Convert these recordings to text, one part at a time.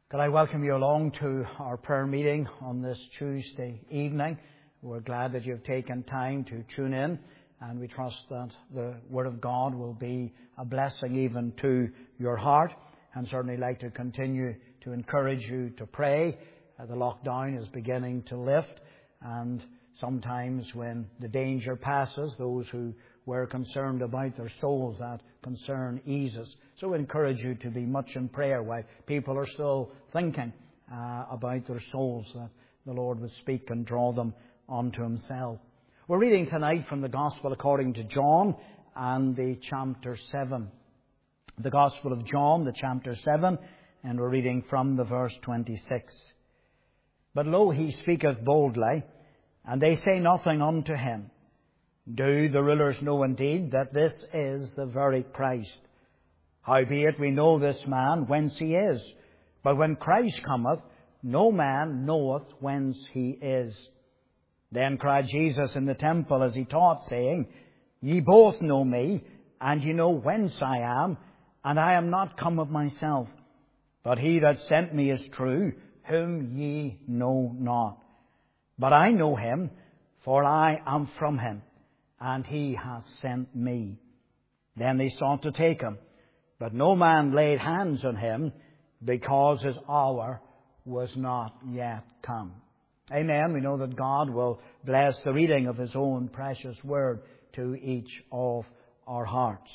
Could I welcome you along to our prayer meeting on this Tuesday evening? We're glad that you've taken time to tune in, and we trust that the Word of God will be a blessing even to your heart, and certainly like to continue to encourage you to pray. The lockdown is beginning to lift, and sometimes when the danger passes, those who were concerned about their souls, that concern eases. So we encourage you to be much in prayer while people are still thinking about their souls, that the Lord would speak and draw them unto Himself. We're reading tonight from the Gospel according to John and the chapter 7. The Gospel of John, the chapter 7, and we're reading from the verse 26. But lo, he speaketh boldly, and they say nothing unto him. Do the rulers know indeed that this is the very Christ? Howbeit we know this man whence he is. But when Christ cometh, no man knoweth whence he is. Then cried Jesus in the temple as he taught, saying, Ye both know me, and ye know whence I am, and I am not come of myself. But he that sent me is true, whom ye know not. But I know him, for I am from him, and he hath sent me. Then they sought to take him, but no man laid hands on him, because his hour was not yet come. Amen. We know that God will bless the reading of His own precious Word to each of our hearts.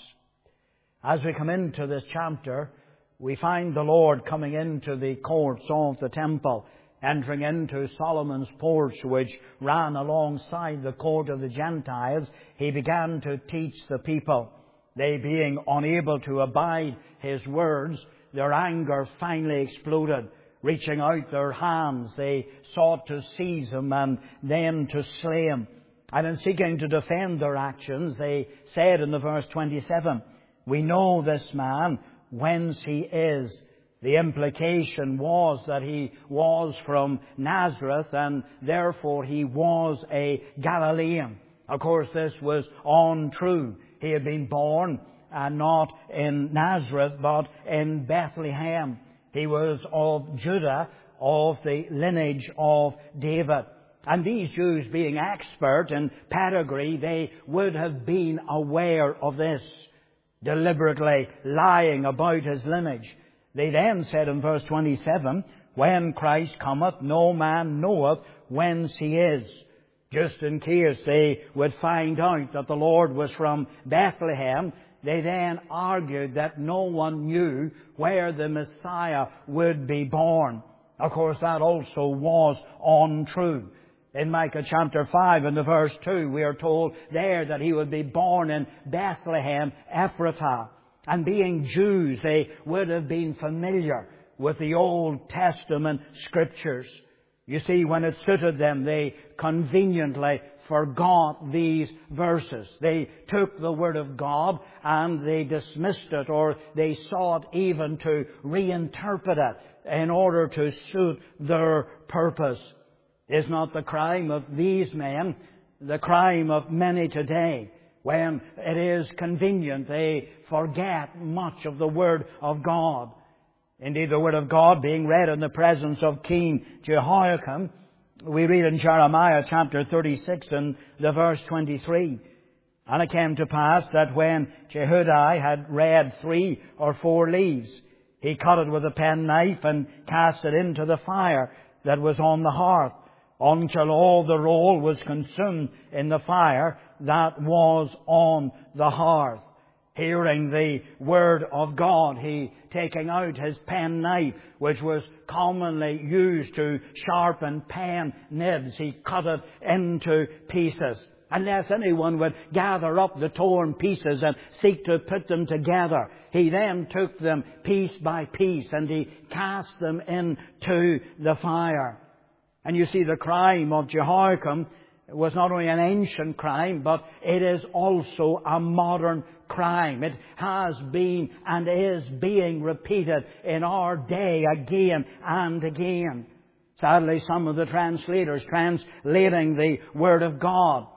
As we come into this chapter, we find the Lord coming into the courts of the temple, entering into Solomon's porch, which ran alongside the court of the Gentiles. He began to teach the people. They, being unable to abide His words, their anger finally exploded. Reaching out their hands, they sought to seize Him and then to slay Him. And in seeking to defend their actions, they said in the verse 27, We know this man, whence he is. The implication was that he was from Nazareth, and therefore he was a Galilean. Of course, this was untrue. He had been born not in Nazareth, but in Bethlehem. He was of Judah, of the lineage of David. And these Jews, being expert in pedigree, they would have been aware of this, deliberately lying about His lineage. They then said in verse 27, When Christ cometh, no man knoweth whence he is. Just in case they would find out that the Lord was from Bethlehem, they then argued that no one knew where the Messiah would be born. Of course, that also was untrue. In Micah chapter 5 and the verse 2, we are told there that He would be born in Bethlehem, Ephrathah. And being Jews, they would have been familiar with the Old Testament Scriptures. You see, when it suited them, they conveniently forgot these verses. They took the Word of God and they dismissed it, or they sought even to reinterpret it in order to suit their purpose. Is not the crime of these men the crime of many today? When it is convenient, they forget much of the Word of God. Indeed, the Word of God being read in the presence of King Jehoiakim, we read in Jeremiah chapter 36 and the verse 23, And it came to pass that when Jehudi had read 3 or 4 leaves, he cut it with a penknife and cast it into the fire that was on the hearth, until all the roll was consumed in the fire that was on the hearth. Hearing the Word of God, he, taking out his penknife, which was commonly used to sharpen pen nibs, he cut it into pieces. Unless anyone would gather up the torn pieces and seek to put them together, he then took them piece by piece and he cast them into the fire. And you see, the crime of Jehoiakim was not only an ancient crime, but it is also a modern crime. It has been and is being repeated in our day again and again. Sadly, some of the translators translating the Word of God,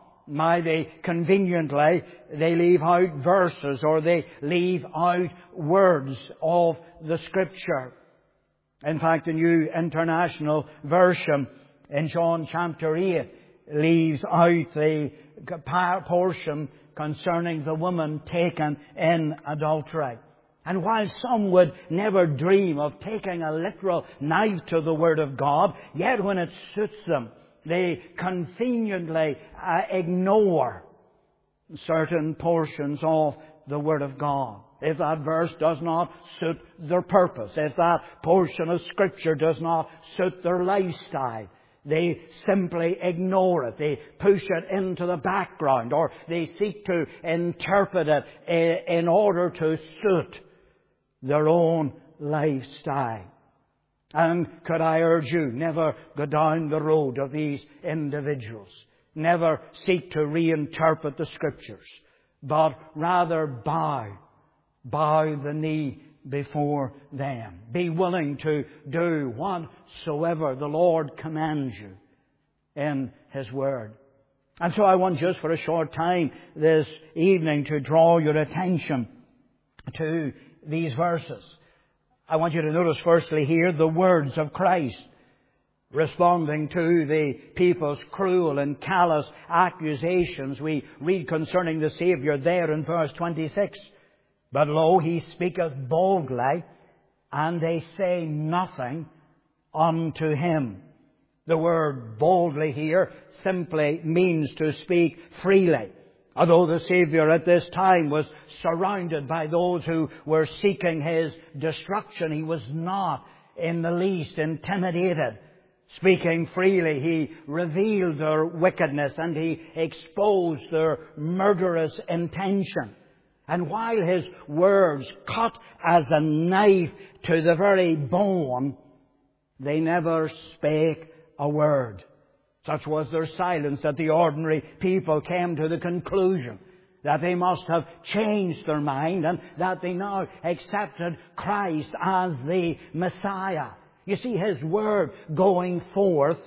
conveniently they leave out verses or they leave out words of the Scripture. In fact, the New International Version in John chapter 8 leaves out the portion concerning the woman taken in adultery. And while some would never dream of taking a literal knife to the Word of God, yet when it suits them, they conveniently ignore certain portions of the Word of God. If that verse does not suit their purpose, if that portion of Scripture does not suit their lifestyle, they simply ignore it. They push it into the background, or they seek to interpret it in order to suit their own lifestyle. And could I urge you, never go down the road of these individuals. Never seek to reinterpret the Scriptures, but rather bow the knee before them. Be willing to do whatsoever the Lord commands you in His Word. And so I want just for a short time this evening to draw your attention to these verses. I want you to notice firstly here the words of Christ responding to the people's cruel and callous accusations we read concerning the Saviour there in verse 26. But lo, He speaketh boldly, and they say nothing unto Him. The word boldly here simply means to speak freely. Although the Saviour at this time was surrounded by those who were seeking His destruction, He was not in the least intimidated. Speaking freely, He revealed their wickedness and He exposed their murderous intention. And while His words cut as a knife to the very bone, they never spake a word. Such was their silence that the ordinary people came to the conclusion that they must have changed their mind and that they now accepted Christ as the Messiah. You see, His word going forth,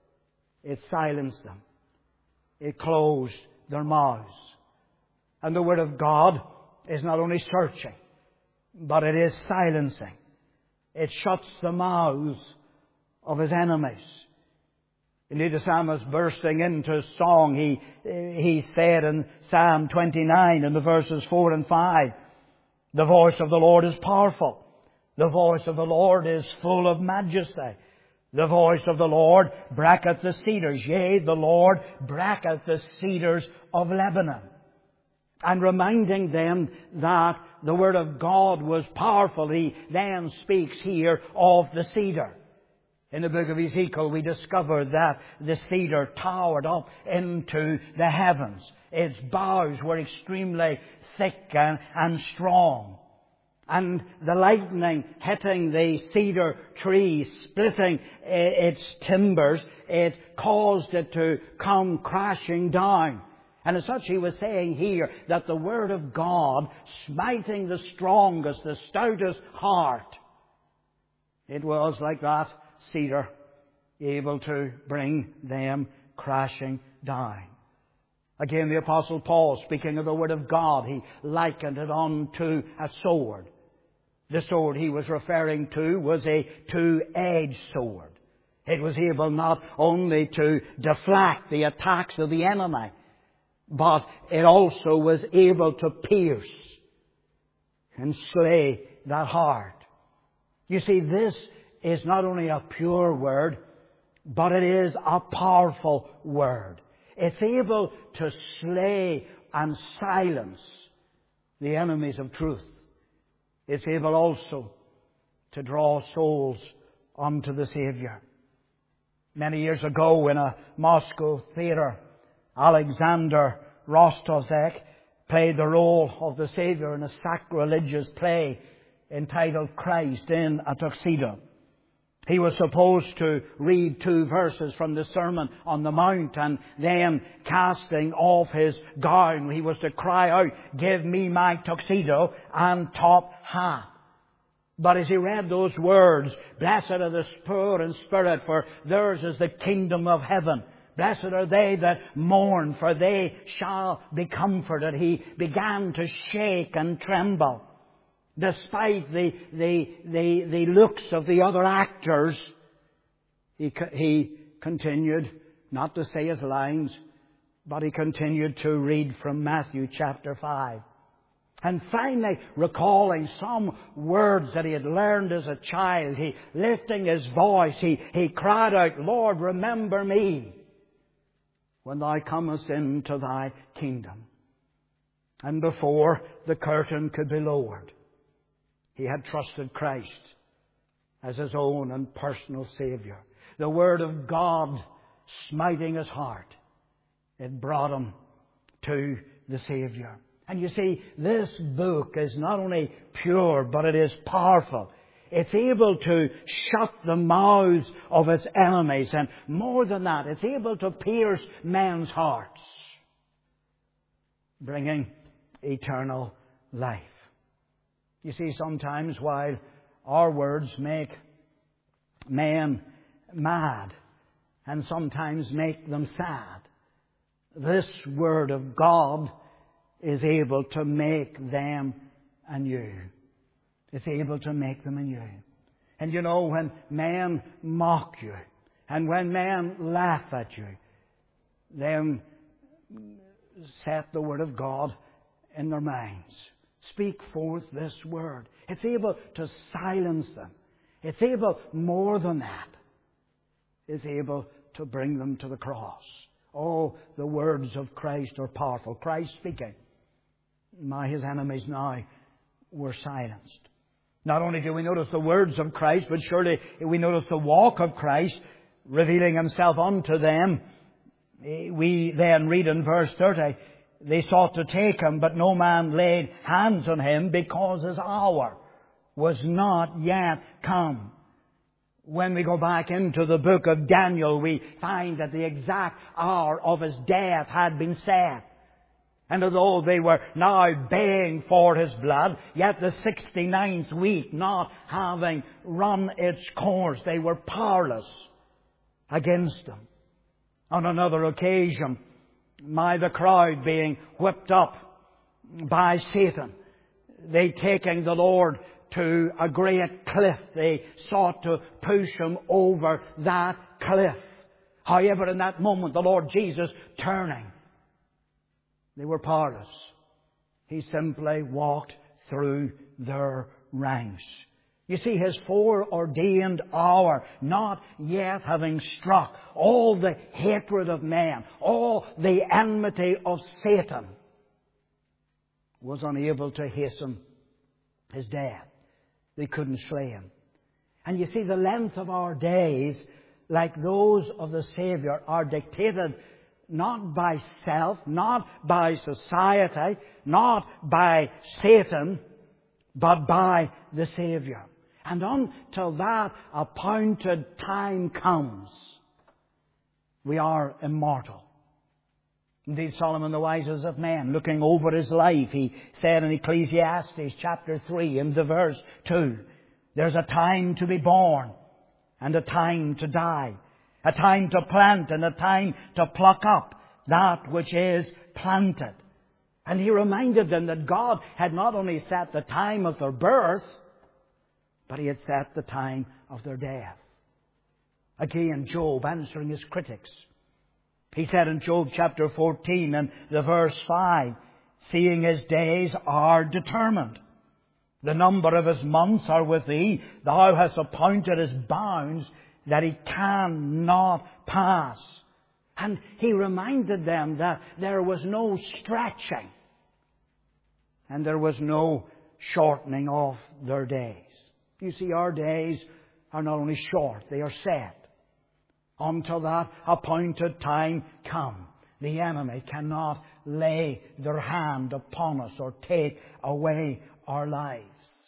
it silenced them. It closed their mouths. And the Word of God is not only searching, but it is silencing. It shuts the mouths of His enemies. Indeed, the psalmist bursting into song, he said in Psalm 29 in the verses 4 and 5, the voice of the Lord is powerful. The voice of the Lord is full of majesty. The voice of the Lord breaketh the cedars. Yea, the Lord breaketh the cedars of Lebanon. And reminding them that the Word of God was powerful, he then speaks here of the cedar. In the book of Ezekiel, we discover that the cedar towered up into the heavens. Its boughs were extremely thick and strong. And the lightning hitting the cedar tree, splitting its timbers, it caused it to come crashing down. And as such, he was saying here that the Word of God, smiting the strongest, the stoutest heart, it was like that cedar, able to bring them crashing down. Again, the Apostle Paul, speaking of the Word of God, he likened it unto a sword. The sword he was referring to was a two-edged sword. It was able not only to deflect the attacks of the enemy, but it also was able to pierce and slay that heart. You see, this is not only a pure word, but it is a powerful word. It's able to slay and silence the enemies of truth. It's able also to draw souls unto the Saviour. Many years ago in a Moscow theatre, Alexander Rostovsky played the role of the Saviour in a sacrilegious play entitled Christ in a Tuxedo. He was supposed to read 2 verses from the Sermon on the Mount, and then casting off his gown, he was to cry out, "Give me my tuxedo and top hat." But as he read those words, "Blessed are the poor in spirit, for theirs is the kingdom of heaven. Blessed are they that mourn, for they shall be comforted," he began to shake and tremble. Despite the looks of the other actors, he continued not to say his lines, but he continued to read from Matthew chapter 5. And finally, recalling some words that he had learned as a child, lifting his voice, he cried out, "Lord, remember me when thou comest into thy kingdom." And before the curtain could be lowered, he had trusted Christ as his own and personal Saviour. The Word of God smiting his heart, it brought him to the Saviour. And you see, this book is not only pure, but it is powerful. It's able to shut the mouths of its enemies. And more than that, it's able to pierce men's hearts, bringing eternal life. You see, sometimes while our words make men mad and sometimes make them sad, this Word of God is able to make them anew. It's able to make them anew. And you know, when men mock you and when men laugh at you, then set the Word of God in their minds. Speak forth this Word. It's able to silence them. It's able, more than that, it's able to bring them to the cross. Oh, the words of Christ are powerful. Christ speaking. His enemies now were silenced. Not only do we notice the words of Christ, but surely we notice the walk of Christ revealing Himself unto them. We then read in verse 30, they sought to take Him, but no man laid hands on Him because His hour was not yet come. When we go back into the book of Daniel, we find that the exact hour of his death had been set. And although they were now baying for his blood, yet the 69th week not having run its course, they were powerless against him. On another occasion, the crowd being whipped up by Satan, they taking the Lord to a great cliff, they sought to push Him over that cliff. However, in that moment, the Lord Jesus turning, they were powerless. He simply walked through their ranks. You see, His foreordained hour not yet having struck, all the hatred of man, all the enmity of Satan was unable to hasten His death. They couldn't slay Him. And you see, the length of our days, like those of the Saviour, are dictated not by self, not by society, not by Satan, but by the Saviour. And until that appointed time comes, we are immortal. Indeed, Solomon, the wisest of men, looking over his life, he said in Ecclesiastes chapter 3 in the verse 2, there's a time to be born and a time to die, a time to plant and a time to pluck up that which is planted. And he reminded them that God had not only set the time of their birth, but He had set the time of their death. Again, Job answering his critics, he said in Job chapter 14 and the verse 5, seeing His days are determined, the number of His months are with Thee, Thou hast appointed His bounds that He cannot pass. And he reminded them that there was no stretching and there was no shortening of their days. You see, our days are not only short, they are set. Until that appointed time come, the enemy cannot lay their hand upon us or take away our lives.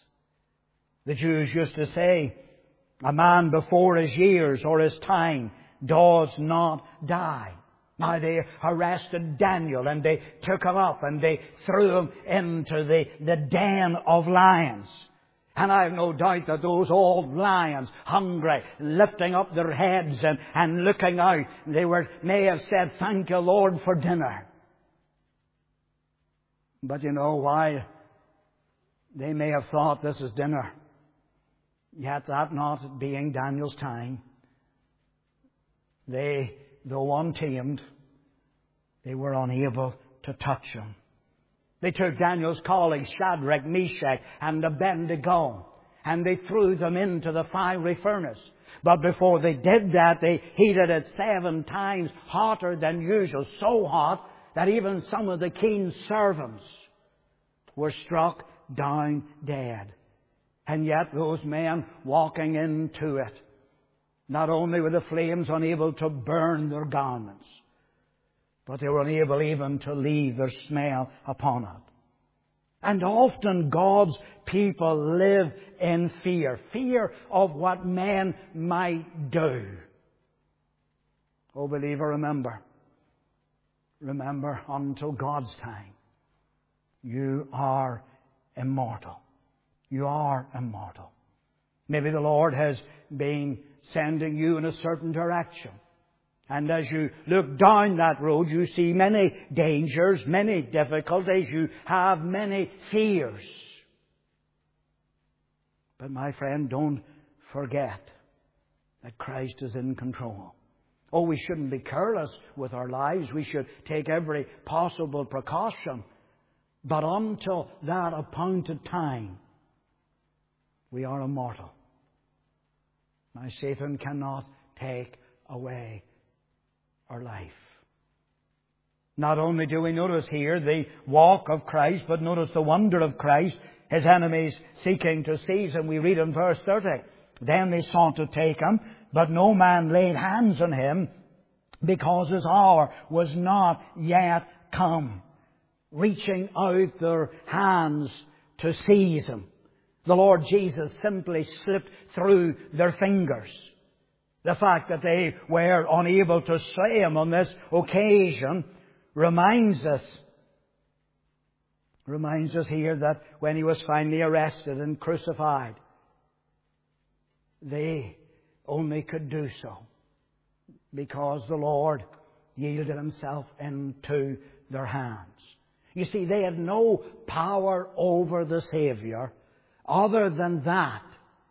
The Jews used to say, a man before his years or his time does not die. Now they arrested Daniel and they took him up and they threw him into the den of lions. And I have no doubt that those old lions, hungry, lifting up their heads and looking out, may have said, thank you, Lord, for dinner. But you know, while They may have thought this is dinner. Yet that not being Daniel's time, they, though untamed, they were unable to touch him. They took Daniel's colleagues, Shadrach, Meshach, and Abednego, and they threw them into the fiery furnace. But before they did that, they heated it 7 times hotter than usual, so hot that even some of the king's servants were struck down dead. And yet those men walking into it, not only were the flames unable to burn their garments, but they were unable even to leave their smell upon it. And often God's people live in fear. Fear of what men might do. Oh, believer, remember. Remember, until God's time, you are immortal. You are immortal. Maybe the Lord has been sending you in a certain direction. And as you look down that road, you see many dangers, many difficulties. You have many fears. But my friend, don't forget that Christ is in control. Oh, we shouldn't be careless with our lives. We should take every possible precaution. But until that appointed time, we are immortal. Now, Satan cannot take away our life. Not only do we notice here the walk of Christ, but notice the wonder of Christ, his enemies seeking to seize him. We read in verse 30, then they sought to take him, but no man laid hands on him, because his hour was not yet come. Reaching out their hands to seize him, the Lord Jesus simply slipped through their fingers. The fact that they were unable to slay him on this occasion reminds us here that when he was finally arrested and crucified, they only could do so because the Lord yielded himself into their hands. You see, they had no power over the Savior other than that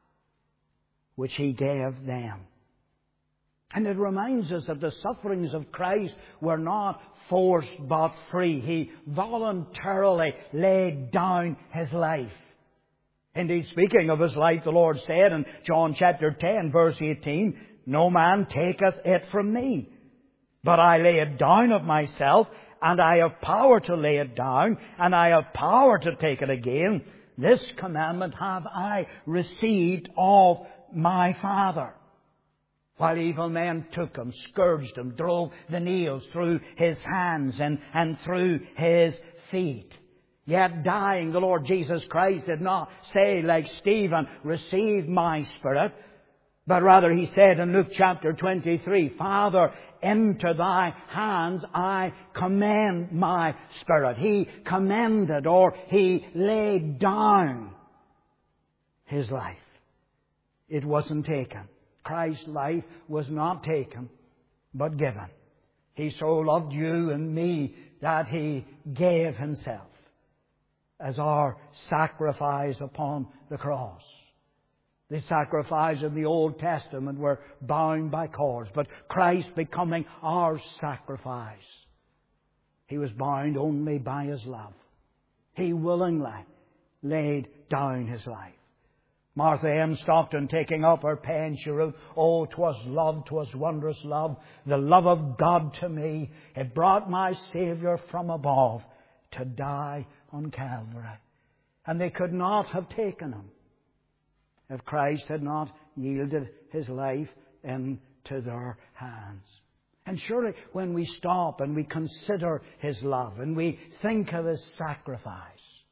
which he gave them. And it reminds us that the sufferings of Christ were not forced but free. He voluntarily laid down his life. Indeed, speaking of his life, the Lord said in John chapter 10, verse 18, no man taketh it from me, but I lay it down of myself, and I have power to lay it down, and I have power to take it again. This commandment have I received of my Father. While evil men took him, scourged him, drove the nails through his hands and through his feet. Yet dying, the Lord Jesus Christ did not say like Stephen, receive my spirit. But rather he said in Luke chapter 23, Father, into thy hands I commend my spirit. He commended, or he laid down his life. It wasn't taken. Christ's life was not taken, but given. He so loved you and me that he gave himself as our sacrifice upon the cross. The sacrifice in the Old Testament were bound by cords, but Christ becoming our sacrifice, he was bound only by his love. He willingly laid down his life. Martha M. Stockton, taking up her pen, she wrote, oh, 'twas love, 'twas wondrous love, the love of God to me. It brought my Saviour from above to die on Calvary. And they could not have taken him if Christ had not yielded his life into their hands. And surely when we stop and we consider his love and we think of his sacrifice,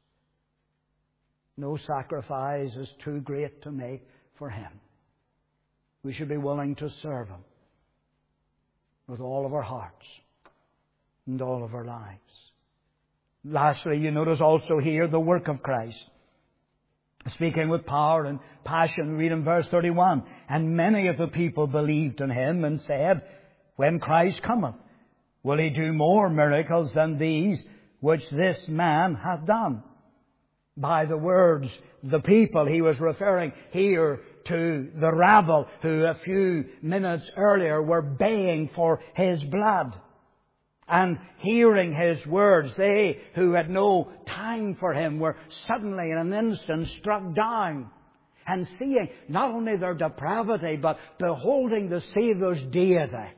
no sacrifice is too great to make for him. We should be willing to serve him with all of our hearts and all of our lives. Lastly, you notice also here the work of Christ. Speaking with power and passion, read in verse 31, and many of the people believed in him and said, when Christ cometh, will he do more miracles than these which this man hath done? By the words, the people, he was referring here to the rabble who a few minutes earlier were baying for his blood. And hearing his words, they who had no time for him were suddenly in an instant struck down. And seeing not only their depravity, but beholding the Saviour's deity,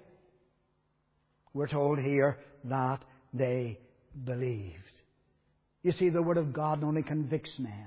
we're told here that they believed. You see, the Word of God not only convicts man,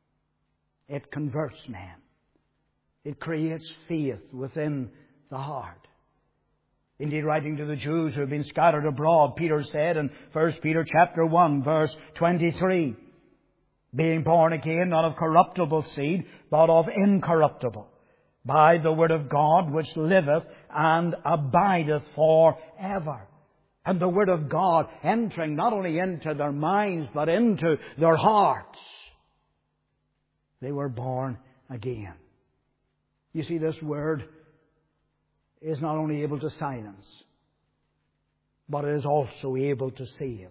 it converts man. It creates faith within the heart. Indeed, writing to the Jews who have been scattered abroad, Peter said in 1 Peter chapter 1, verse 23, being born again, not of corruptible seed, but of incorruptible, by the Word of God, which liveth and abideth forever. And the Word of God entering not only into their minds, but into their hearts. They were born again. You see, this Word is not only able to silence, but it is also able to save.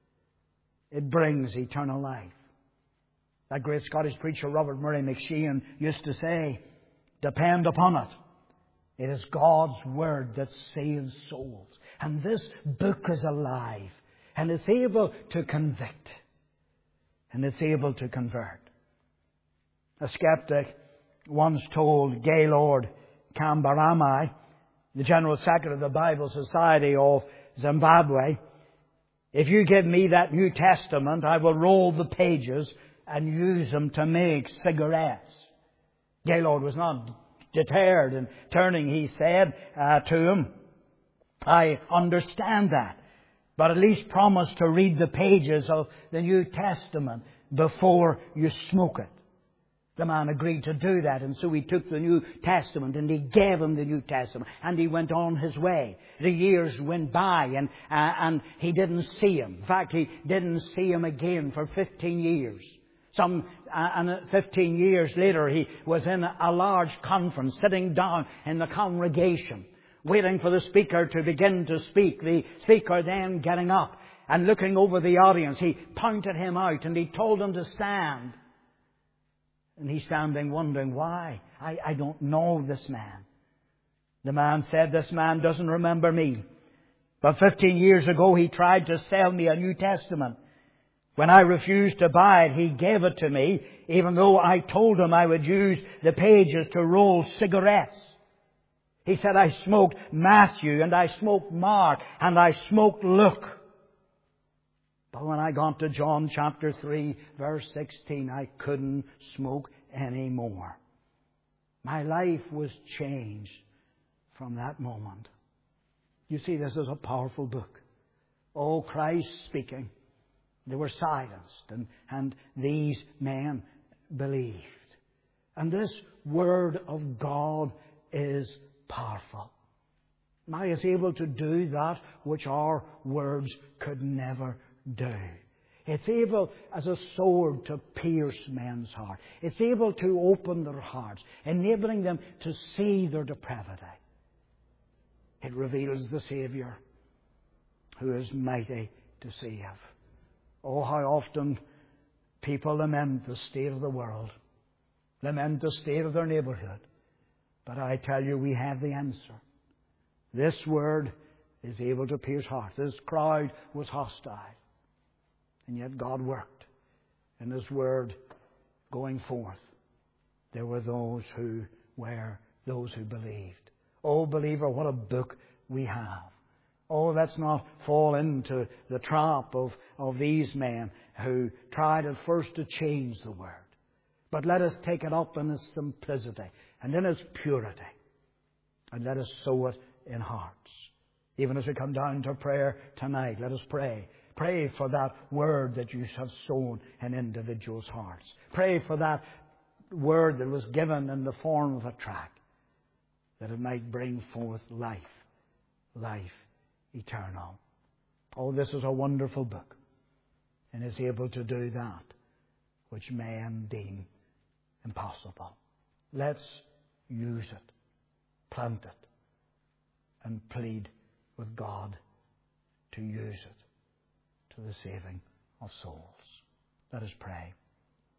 It brings eternal life. That great Scottish preacher Robert Murray McShane used to say, depend upon it. It is God's Word that saves souls. And this book is alive. And it's able to convict. And it's able to convert. A skeptic once told Gaylord Kambarami, the General Secretary of the Bible Society of Zimbabwe, if you give me that New Testament, I will roll the pages and use them to make cigarettes. Gaylord was not deterred, and turning, he said to him, I understand that, but at least promise to read the pages of the New Testament before you smoke it. The man agreed to do that, and so he took the New Testament and he gave him the New Testament, and he went on his way. The years went by, and he didn't see him. In fact, he didn't see him again for 15 years. 15 years later, he was in a large conference, sitting down in the congregation, waiting for the speaker to begin to speak. The speaker then getting up and looking over the audience, he pointed him out and he told him to stand. And he's standing wondering, why? I don't know this man. The man said, this man doesn't remember me. But 15 years ago, he tried to sell me a New Testament. When I refused to buy it, he gave it to me, even though I told him I would use the pages to roll cigarettes. He said, I smoked Matthew, and I smoked Mark, and I smoked Luke. But when I got to John chapter 3, verse 16, I couldn't smoke anymore. My life was changed from that moment. You see, this is a powerful book. Oh, Christ speaking. They were silenced, and these men believed. And this Word of God is powerful. Now is able to do that which our words could never do. It's able as a sword to pierce men's heart. It's able to open their hearts, enabling them to see their depravity. It reveals the Saviour who is mighty to save. Oh, how often people lament the state of the world, lament the state of their neighbourhood. But I tell you, we have the answer. This Word is able to pierce hearts. This crowd was hostile. And yet God worked. In His Word going forth, there were those who believed. Oh, believer, what a book we have. Oh, let's not fall into the trap of these men who tried at first to change the Word. But let us take it up in its simplicity and in its purity. And let us sow it in hearts. Even as we come down to prayer tonight, let us pray. Pray for that Word that you have sown in individuals' hearts. Pray for that Word that was given in the form of a tract, that it might bring forth life eternal. Oh, this is a wonderful book, and is able to do that which man deem impossible. Let's use it, plant it, and plead with God to use it to the saving of souls. Let us pray.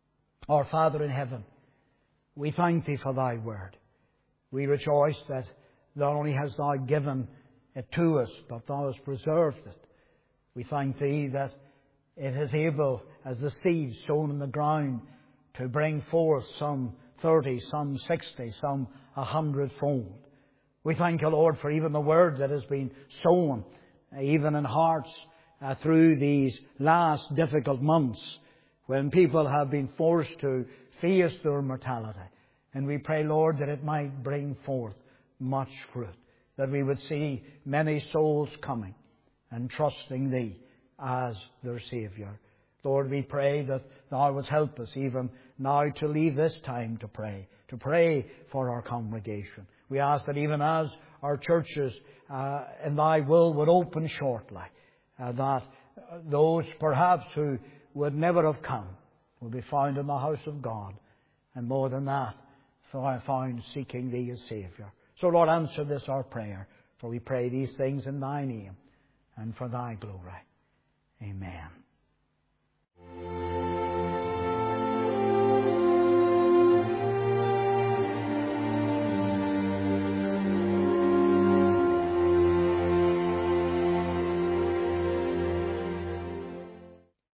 Our Father in heaven, we thank Thee for Thy Word. We rejoice that not only hast Thou given it to us, but Thou hast preserved it. We thank Thee that it is able, as the seed sown in the ground, to bring forth some 30, some 60, some 100-fold. We thank You, Lord, for even the Word that has been sown, even in hearts through these last difficult months, when people have been forced to face their mortality. And we pray, Lord, that it might bring forth much fruit, that we would see many souls coming and trusting Thee as their Saviour. Lord, we pray that Thou would help us even now to leave this time to pray for our congregation. We ask that even as our churches in Thy will would open shortly, that those perhaps who would never have come will be found in the house of God, and more than that, found seeking Thee as Saviour. So, Lord, answer this our prayer, for we pray these things in Thy name and for Thy glory. Amen.